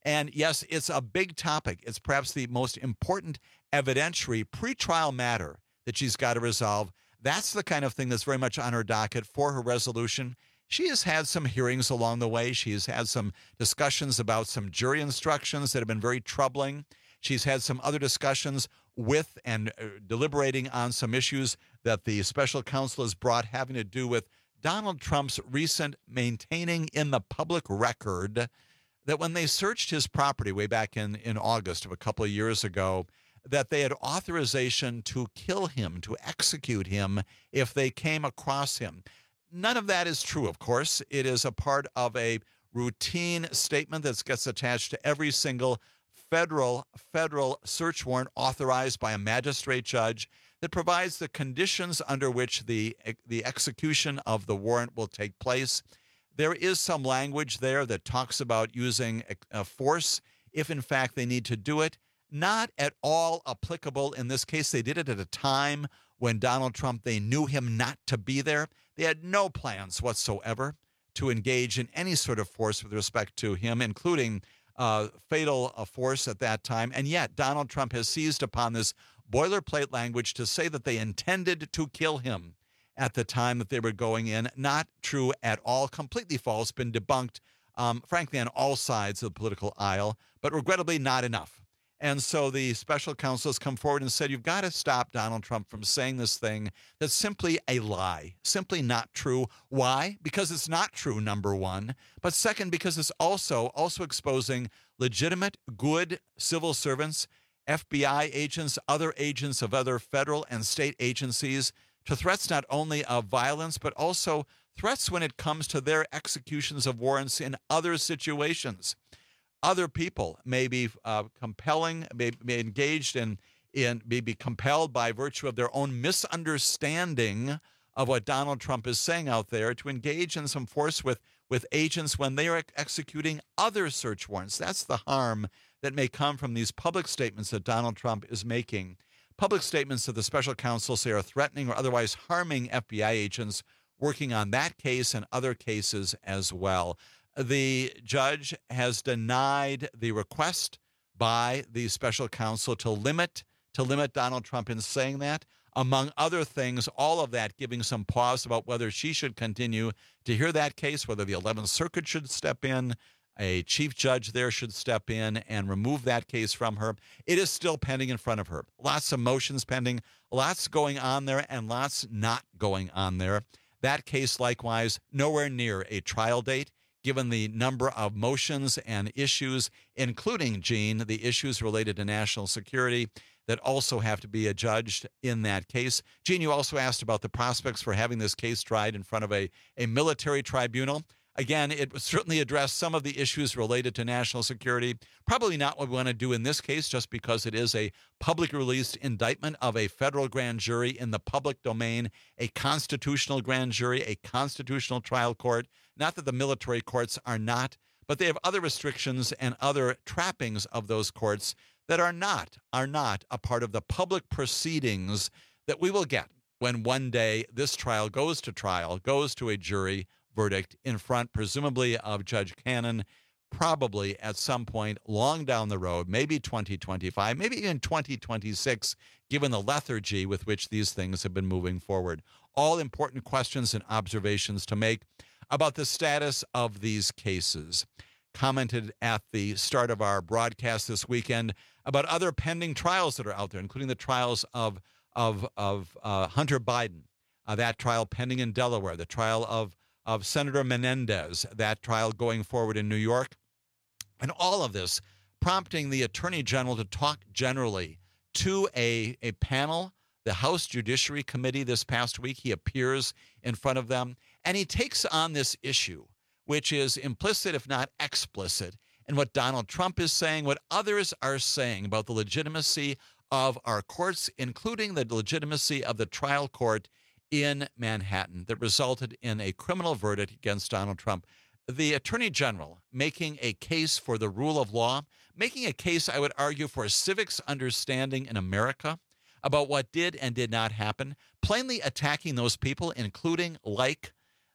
And yes, it's a big topic. It's perhaps the most important evidentiary pretrial matter that she's got to resolve. That's the kind of thing that's very much on her docket for her resolution. She has had some hearings along the way. She has had some discussions about some jury instructions that have been very troubling. She's had some other discussions with and uh, deliberating on some issues that the special counsel has brought having to do with Donald Trump's recent maintaining in the public record that when they searched his property way back in, in August of a couple of years ago, that they had authorization to kill him, to execute him if they came across him. None of that is true, of course. It is a part of a routine statement that gets attached to every single federal federal search warrant authorized by a magistrate judge that provides the conditions under which the the execution of the warrant will take place. There is some language there that talks about using a force if, in fact, they need to do it. Not at all applicable in this case. They did it at a time when Donald Trump, they knew him not to be there. They had no plans whatsoever to engage in any sort of force with respect to him, including uh, fatal uh, force at that time. And yet Donald Trump has seized upon this boilerplate language to say that they intended to kill him at the time that they were going in. Not true at all. Completely false. Been debunked, um, frankly, on all sides of the political aisle, but regrettably not enough. And so the special counsel has come forward and said, you've got to stop Donald Trump from saying this thing that's simply a lie, simply not true. Why? Because it's not true, number one. But second, because it's also, also exposing legitimate, good civil servants, F B I agents, other agents of other federal and state agencies to threats not only of violence, but also threats when it comes to their executions of warrants in other situations. Other people may be uh, compelling, may be engaged in, in, may be compelled by virtue of their own misunderstanding of what Donald Trump is saying out there to engage in some force with, with agents when they are executing other search warrants. That's the harm that may come from these public statements that Donald Trump is making. Public statements that the special counsel say are threatening or otherwise harming F B I agents working on that case and other cases as well. The judge has denied the request by the special counsel to limit to limit Donald Trump in saying that. Among other things, all of that giving some pause about whether she should continue to hear that case, whether the eleventh Circuit should step in, a chief judge there should step in and remove that case from her. It is still pending in front of her. Lots of motions pending, lots going on there, and lots not going on there. That case, likewise, nowhere near a trial date, given the number of motions and issues, including, Gene, the issues related to national security that also have to be adjudged in that case. Gene, you also asked about the prospects for having this case tried in front of a, a military tribunal. Again, it would certainly address some of the issues related to national security. Probably not what we want to do in this case, just because it is a publicly released indictment of a federal grand jury in the public domain, a constitutional grand jury, a constitutional trial court. Not that the military courts are not, but they have other restrictions and other trappings of those courts that are not, are not a part of the public proceedings that we will get when one day this trial goes to trial, goes to a jury verdict in front, presumably, of Judge Cannon, probably at some point long down the road, maybe twenty twenty-five, maybe even twenty twenty-six, given the lethargy with which these things have been moving forward. All important questions and observations to make about the status of these cases. Commented at the start of our broadcast this weekend about other pending trials that are out there, including the trials of, of, of uh, Hunter Biden, uh, that trial pending in Delaware, the trial of of Senator Menendez, that trial going forward in New York, and all of this prompting the Attorney General to talk generally to a, a panel, the House Judiciary Committee this past week. He appears in front of them, and he takes on this issue, which is implicit, if not explicit, in what Donald Trump is saying, what others are saying about the legitimacy of our courts, including the legitimacy of the trial court in Manhattan that resulted in a criminal verdict against Donald Trump. The Attorney General making a case for the rule of law, making a case, I would argue, for civics understanding in America about what did and did not happen, plainly attacking those people, including, like,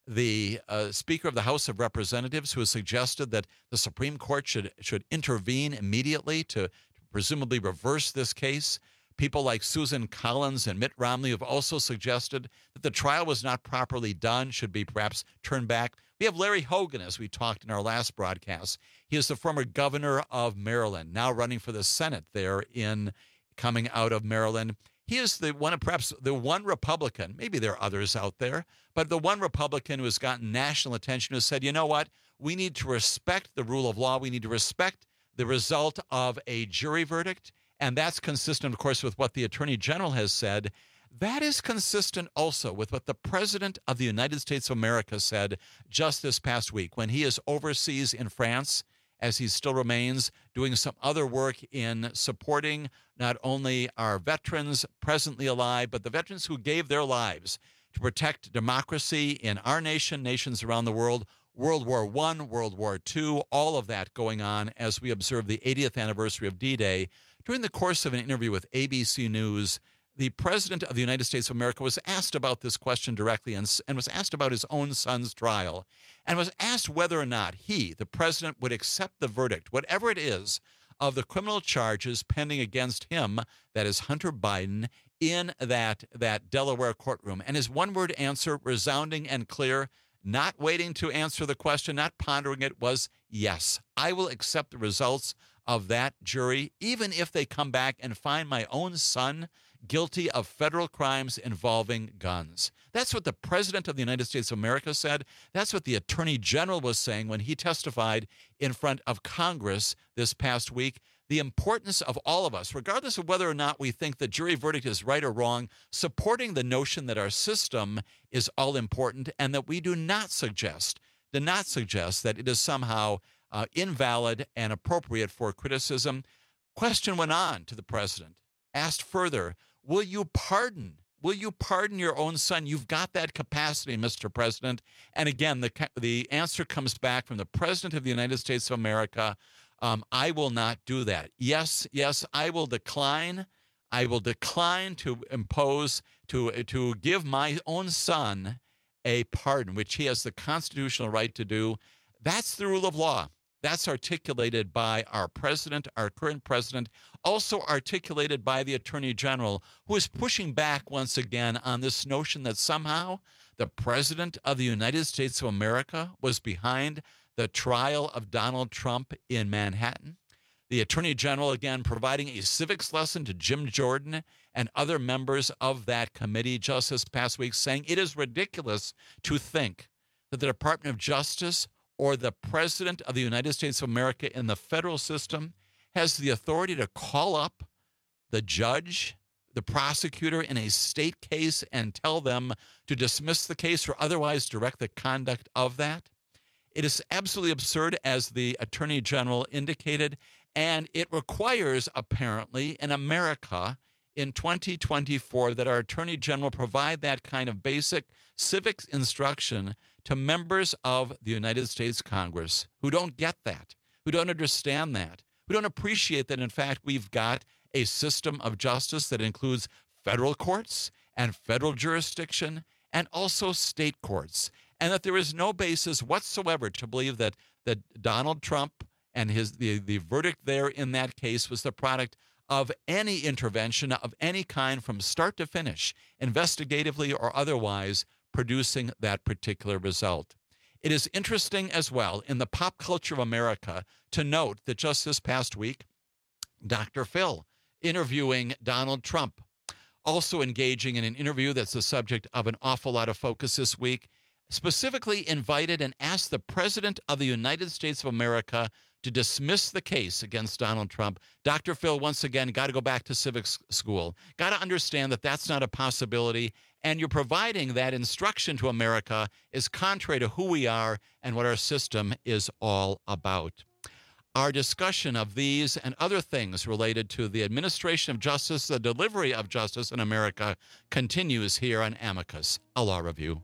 the uh, Speaker of the House of Representatives, who has suggested that the Supreme Court should should intervene immediately to presumably reverse this case. People like Susan Collins and Mitt Romney have also suggested that the trial was not properly done, should be perhaps turned back. We have Larry Hogan, as we talked in our last broadcast. He is the former governor of Maryland, now running for the Senate there in coming out of Maryland. He is the one, perhaps the one Republican, maybe there are others out there, but the one Republican who has gotten national attention, who said, you know what, we need to respect the rule of law. We need to respect the result of a jury verdict. And that's consistent, of course, with what the Attorney General has said. That is consistent also with what the President of the United States of America said just this past week when he is overseas in France, as he still remains, doing some other work in supporting not only our veterans presently alive, but the veterans who gave their lives to protect democracy in our nation, nations around the world. World War One, World War Two, all of that going on as we observe the eightieth anniversary of D-Day. During the course of an interview with A B C News, the President of the United States of America was asked about this question directly and, and was asked about his own son's trial and was asked whether or not he, the President, would accept the verdict, whatever it is, of the criminal charges pending against him, that is Hunter Biden, in that, that Delaware courtroom. And his one-word answer, resounding and clear, not waiting to answer the question, not pondering it, was yes, I will accept the results of that jury, even if they come back and find my own son guilty of federal crimes involving guns. That's what the President of the United States of America said. That's what the Attorney General was saying when he testified in front of Congress this past week. The importance of all of us, regardless of whether or not we think the jury verdict is right or wrong, supporting the notion that our system is all important and that we do not suggest, do not suggest that it is somehow Uh, invalid and appropriate for criticism. Question went on to the president, asked further, will you pardon? Will you pardon your own son? You've got that capacity, Mister President. And again, the, the answer comes back from the President of the United States of America. Um, I will not do that. Yes, yes, I will decline. I will decline to impose, to, to give my own son a pardon, which he has the constitutional right to do. That's the rule of law. That's articulated by our president, our current president, also articulated by the Attorney General, who is pushing back once again on this notion that somehow the President of the United States of America was behind the trial of Donald Trump in Manhattan. The Attorney General, again, providing a civics lesson to Jim Jordan and other members of that committee just this past week, saying it is ridiculous to think that the Department of Justice or the President of the United States of America in the federal system has the authority to call up the judge, the prosecutor in a state case and tell them to dismiss the case or otherwise direct the conduct of that. It is absolutely absurd, as the Attorney General indicated, and it requires, apparently, in America in twenty twenty-four that our Attorney General provide that kind of basic civics instruction to members of the United States Congress who don't get that, who don't understand that, who don't appreciate that, in fact, we've got a system of justice that includes federal courts and federal jurisdiction and also state courts, and that there is no basis whatsoever to believe that, that Donald Trump and his the, the verdict there in that case was the product of any intervention of any kind from start to finish, investigatively or otherwise, producing that particular result. It is interesting as well in the pop culture of America to note that just this past week, Doctor Phil interviewing Donald Trump, also engaging in an interview that's the subject of an awful lot of focus this week, specifically invited and asked the President of the United States of America to dismiss the case against Donald Trump. Doctor Phil, once again, got to go back to civics school, got to understand that that's not a possibility, and you're providing that instruction to America is contrary to who we are and what our system is all about. Our discussion of these and other things related to the administration of justice, the delivery of justice in America, continues here on Amicus, a law review.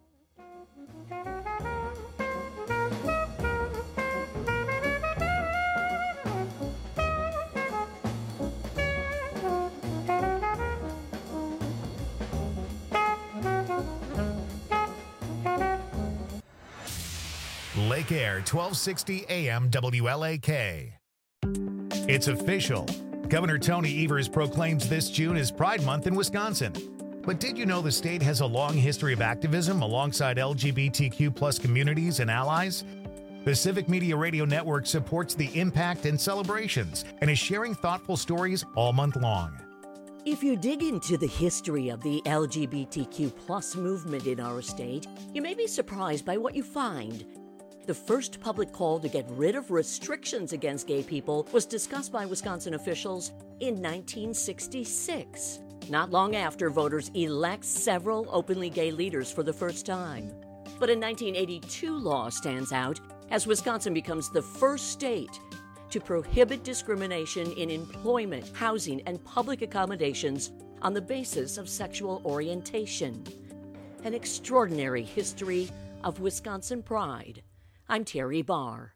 Lake Air, twelve sixty A M W L A K. It's official. Governor Tony Evers proclaims this June as Pride Month in Wisconsin. But did you know the state has a long history of activism alongside L G B T Q plus communities and allies? The Civic Media Radio Network supports the impact and celebrations and is sharing thoughtful stories all month long. If you dig into the history of the L G B T Q plus movement in our state, you may be surprised by what you find. The first public call to get rid of restrictions against gay people was discussed by Wisconsin officials in nineteen sixty-six. Not long after, voters elect several openly gay leaders for the first time. But a nineteen eighty-two law stands out as Wisconsin becomes the first state to prohibit discrimination in employment, housing, and public accommodations on the basis of sexual orientation. An extraordinary history of Wisconsin pride. I'm Terry Barr.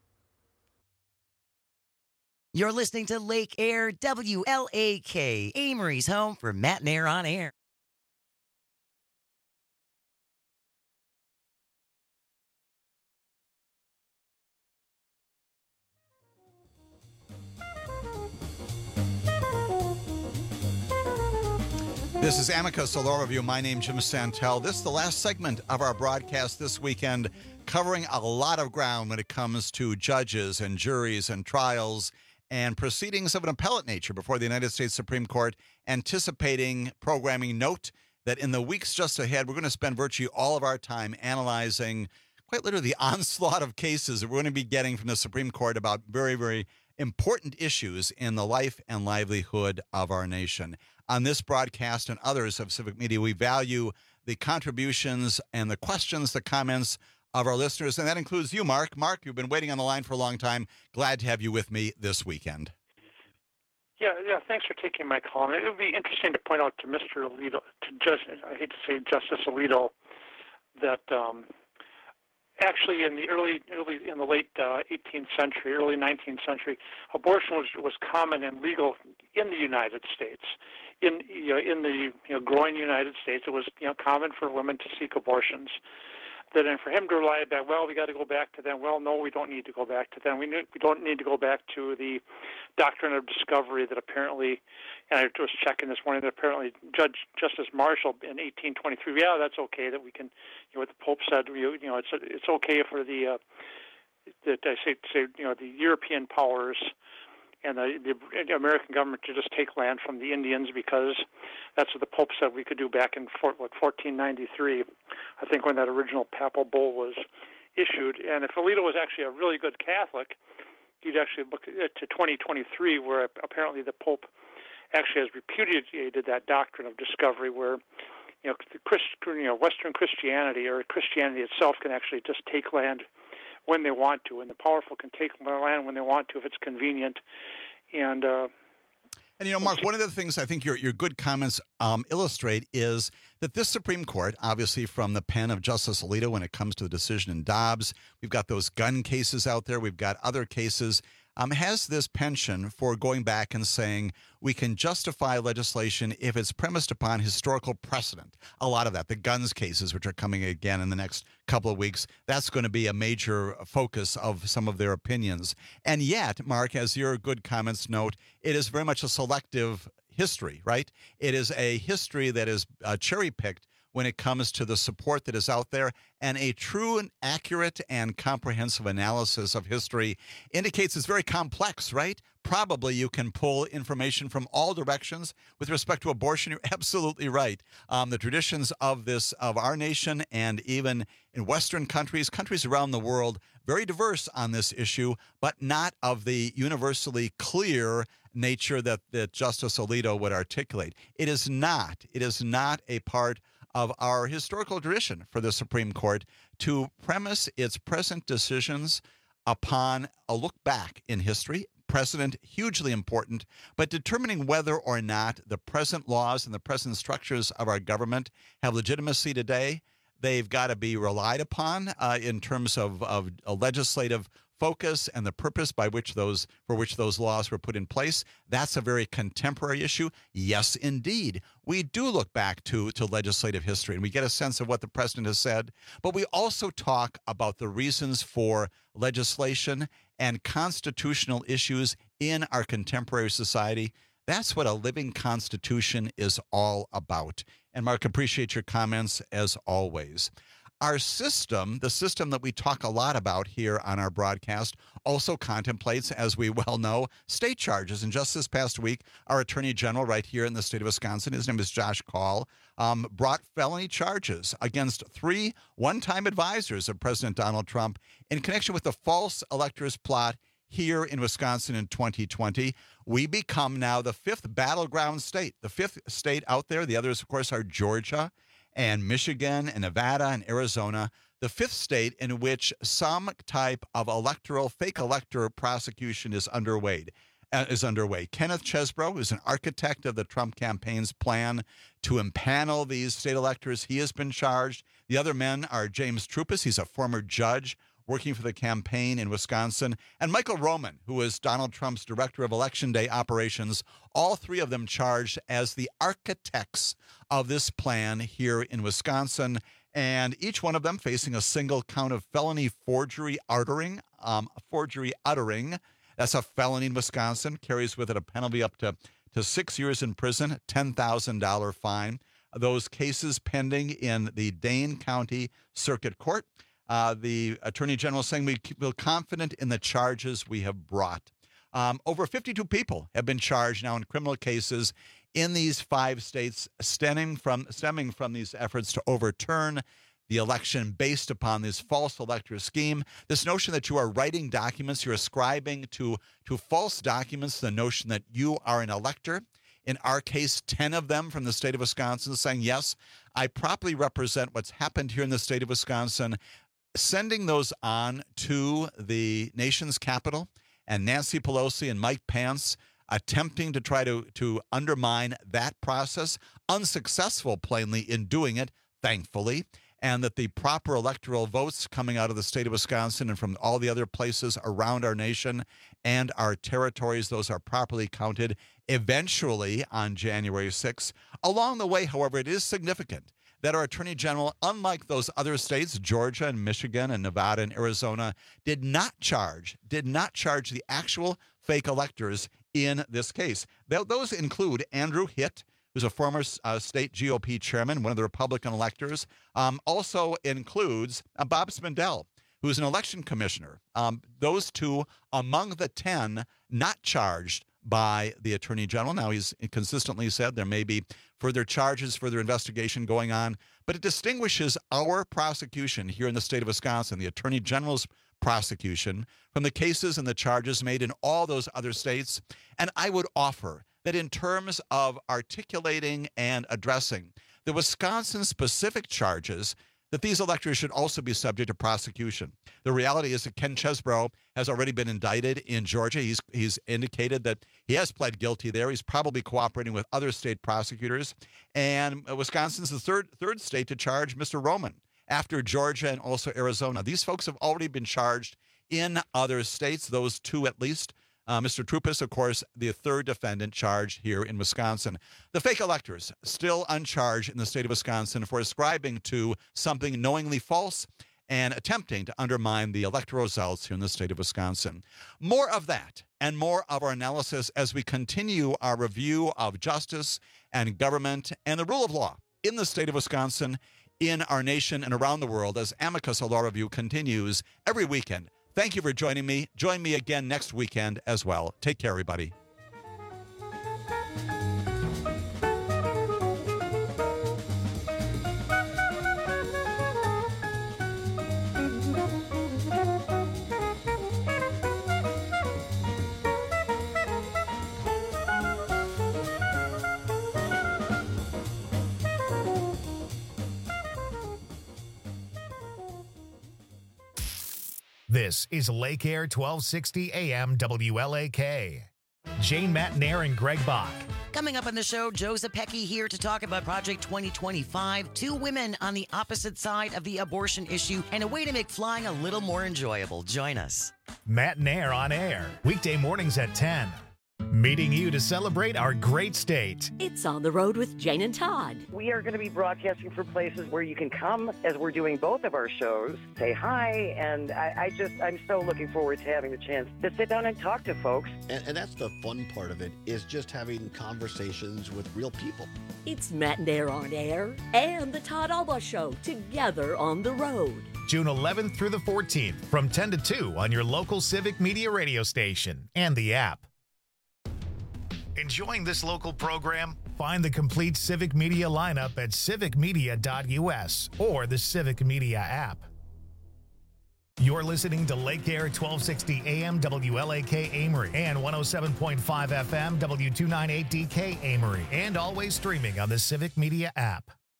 You're listening to Lake Air W L A K, Amory's home for Matt and Air on Air. This is Amicus, a law review. My name's Jim Santel. This is the last segment of our broadcast this weekend, covering a lot of ground when it comes to judges and juries and trials and proceedings of an appellate nature before the United States Supreme Court, anticipating programming. Note that in the weeks just ahead, we're going to spend virtually all of our time analyzing quite literally the onslaught of cases that we're going to be getting from the Supreme Court about very, very important issues in the life and livelihood of our nation. On this broadcast and others of Civic Media, we value the contributions and the questions, the comments of our listeners, and that includes you, Mark. Mark, you've been waiting on the line for a long time. Glad to have you with me this weekend. Yeah, yeah. Thanks for taking my call. It would be interesting to point out to Mister Alito, to just, I hate to say Justice Alito, that um, actually in the early, early in the late uh, eighteenth century, early nineteenth century, abortion was was common and legal in the United States. In you know, in the you know, growing United States, it was you know common for women to seek abortions. That and for him to rely back, well, we got to go back to them. Well, no, we don't need to go back to them. We need, we don't need to go back to the doctrine of discovery that apparently, and I was checking this morning, that apparently Judge Justice Marshall in eighteen twenty-three, yeah, that's okay that we can, you know, what the Pope said, you know, it's it's okay for the uh, that I say say you know the European powers and the, the American government to just take land from the Indians because that's what the Pope said we could do back in what, fourteen ninety-three, I think, when that original papal bull was issued. And if Alito was actually a really good Catholic, you'd actually look at to twenty twenty-three, where apparently the Pope actually has repudiated that doctrine of discovery, where you know, the Christ, you know Western Christianity or Christianity itself can actually just take land when they want to, and the powerful can take land when they want to if it's convenient. And uh, and you know, Mark, one of the things I think your your good comments um, illustrate is that this Supreme Court, obviously from the pen of Justice Alito when it comes to the decision in Dobbs, we've got those gun cases out there, we've got other cases, um, has this penchant for going back and saying we can justify legislation if it's premised upon historical precedent. A lot of that, the guns cases, which are coming again in the next couple of weeks, that's going to be a major focus of some of their opinions. And yet, Mark, as your good comments note, it is very much a selective history, right? It is a history that is uh, cherry-picked when it comes to the support that is out there, and a true and accurate and comprehensive analysis of history indicates it's very complex, right? Probably you can pull information from all directions with respect to abortion. You're absolutely right. Um, the traditions of this, of our nation, and even in Western countries, countries around the world, very diverse on this issue, but not of the universally clear nature that, that Justice Alito would articulate. It is not. It is not a part of our historical tradition for the Supreme Court to premise its present decisions upon a look back in history. Precedent, hugely important, but determining whether or not the present laws and the present structures of our government have legitimacy today, they've got to be relied upon uh, in terms of, of a legislative focus and the purpose by which those for which those laws were put in place. That's a very contemporary issue. Yes, indeed. We do look back to, to legislative history and we get a sense of what the president has said, but we also talk about the reasons for legislation and constitutional issues in our contemporary society. That's what a living constitution is all about. And Mark, appreciate your comments as always. Our system, the system that we talk a lot about here on our broadcast, also contemplates, as we well know, state charges. And just this past week, our Attorney General right here in the state of Wisconsin, his name is Josh Kaul, um, brought felony charges against three one-time advisors of President Donald Trump in connection with the false electors plot here in Wisconsin in twenty twenty. We become now the fifth battleground state, the fifth state out there. The others, of course, are Georgia and Michigan and Nevada and Arizona, the fifth state in which some type of electoral, fake elector prosecution is underway. Uh, is underway. Kenneth Chesbro is an architect of the Trump campaign's plan to impanel these state electors. He has been charged. The other men are James Trupis. He's a former judge working for the campaign in Wisconsin, and Michael Roman, who is Donald Trump's director of Election Day operations, all three of them charged as the architects of this plan here in Wisconsin, and each one of them facing a single count of felony forgery uttering. Um, forgery uttering, that's a felony in Wisconsin, carries with it a penalty up to, to six years in prison, ten thousand dollars fine. Those cases pending in the Dane County Circuit Court. Uh, the Attorney General saying we feel confident in the charges we have brought. Um, over fifty-two people have been charged now in criminal cases in these five states stemming from stemming from these efforts to overturn the election based upon this false elector scheme. This notion that you are writing documents, you're ascribing to, to false documents the notion that you are an elector. In our case, ten of them from the state of Wisconsin saying, yes, I properly represent what's happened here in the state of Wisconsin, sending those on to the nation's capital, and Nancy Pelosi and Mike Pence attempting to try to, to undermine that process, unsuccessful plainly in doing it, thankfully, and that the proper electoral votes coming out of the state of Wisconsin and from all the other places around our nation and our territories, those are properly counted eventually on January sixth. Along the way, however, it is significant that our Attorney General, unlike those other states, Georgia and Michigan and Nevada and Arizona, did not charge, did not charge the actual fake electors in this case. Those include Andrew Hitt, who's a former uh, state G O P chairman, one of the Republican electors. Um, also includes uh, Bob Spindell, who's an election commissioner. Um, those two among the ten not charged by the Attorney General. Now, he's consistently said there may be further charges, further investigation going on, but it distinguishes our prosecution here in the state of Wisconsin, the Attorney General's prosecution, from the cases and the charges made in all those other states. And I would offer that in terms of articulating and addressing the Wisconsin-specific charges, that these electors should also be subject to prosecution. The reality is that Ken Chesbro has already been indicted in Georgia. He's he's indicated that he has pled guilty there. He's probably cooperating with other state prosecutors. And Wisconsin's the third third state to charge Mister Roman after Georgia and also Arizona. These folks have already been charged in other states, those two at least. Uh, Mister Trupis, of course, the third defendant charged here in Wisconsin. The fake electors still uncharged in the state of Wisconsin for ascribing to something knowingly false and attempting to undermine the electoral results here in the state of Wisconsin. More of that and more of our analysis as we continue our review of justice and government and the rule of law in the state of Wisconsin, in our nation, and around the world as Amicus, a law review, continues every weekend. Thank you for joining me. Join me again next weekend as well. Take care, everybody. This is Lake Air twelve sixty A M W L A K. Jane Matnair and Greg Bach Coming up on the show, Joe Zepecki here to talk about Project twenty twenty-five, two women on the opposite side of the abortion issue, and a way to make flying a little more enjoyable. Join us. Matt and Air on air, weekday mornings at ten. Meeting you to celebrate our great state. It's On the Road with Jane and Todd. We are going to be broadcasting from places where you can come as we're doing both of our shows, say hi, and I, I just, I'm so looking forward to having the chance to sit down and talk to folks. And, and that's the fun part of it, is just having conversations with real people. It's Matt and Air on air and the Todd Alba Show together on the road. June eleventh through the fourteenth from ten to two on your local Civic Media radio station and the app. Enjoying this local program? Find the complete Civic Media lineup at civic media dot u s or the Civic Media app. You're listening to Lake Air twelve sixty A M W L A K Amory and one oh seven point five F M W two ninety-eight D K Amory, and always streaming on the Civic Media app.